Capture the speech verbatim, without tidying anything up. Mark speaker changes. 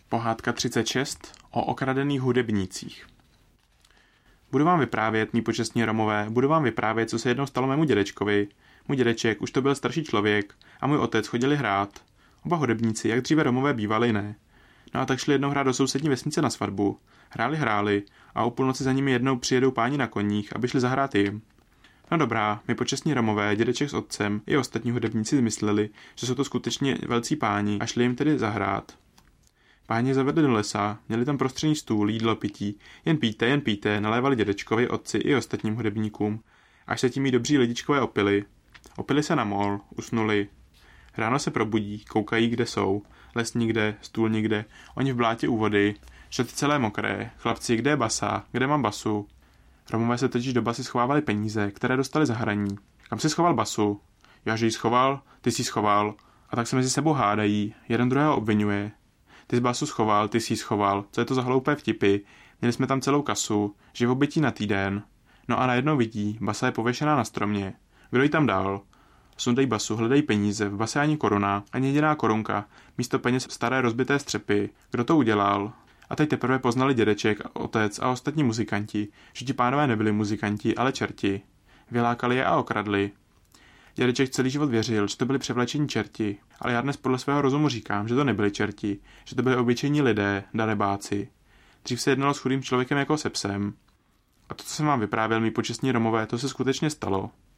Speaker 1: Pohádka třicet šest o okradených hudebnících. Budu vám vyprávět, mí počestní Romové, budu vám vyprávět, co se jednou stalo mému dědečkovi. Můj dědeček už to byl starší člověk a můj otec chodili hrát. Oba hudebníci, jak dříve Romové bývali, ne. No a tak šli jednou hrát do sousední vesnice na svatbu. Hráli, hráli a o půlnoci za nimi jednou přijedou páni na koních, aby šli zahrát jim. No dobrá, my počestní Romové, dědeček s otcem i ostatní hudebníci zmysleli, že jsou to skutečně velcí páni a šli jim tedy zahrát. Páni zavedli do lesa, měli tam prostřední stůl, jídlo, pití, jen pijte, jen pijte, nalévali dědečkovi, otci i ostatním hudebníkům, až se tím jí dobří lidičkové opili. Opili se na mol, usnuli. Ráno se probudí, koukají, kde jsou, les nikde, stůl nikde, oni v blátě u vody, šaty celé mokré, chlapci, kde je basa, kde mám basu. Romové se totiž do basy schovávali peníze, které dostali za hraní. Kam si schoval basu? Já, že ji schoval, ty jsi ji schoval, a tak se mezi sebou hádají, jeden druhého obvinuje. Ty jsi basu schoval, ty jsi ji schoval, co je to za hloupé vtipy, měli jsme tam celou kasu, živobytí na týden. No a najednou vidí, basa je pověšená na stromě. Kdo ji tam dal? Sundají basu, hledají peníze, v base ani koruna, ani jediná korunka, místo peněz staré rozbité střepy. Kdo to udělal? A teď teprve poznali dědeček, otec a ostatní muzikanti, že ti pánové nebyli muzikanti, ale čerti. Vylákali je a okradli. Dědeček celý život věřil, že to byli převlečení čerti, ale já dnes podle svého rozumu říkám, že to nebyli čerti, že to byli obyčejní lidé, darebáci. Dřív se jednalo s chudým člověkem jako se psem. A to, co jsem vám vyprávěl, mý počestní Romové, to se skutečně stalo.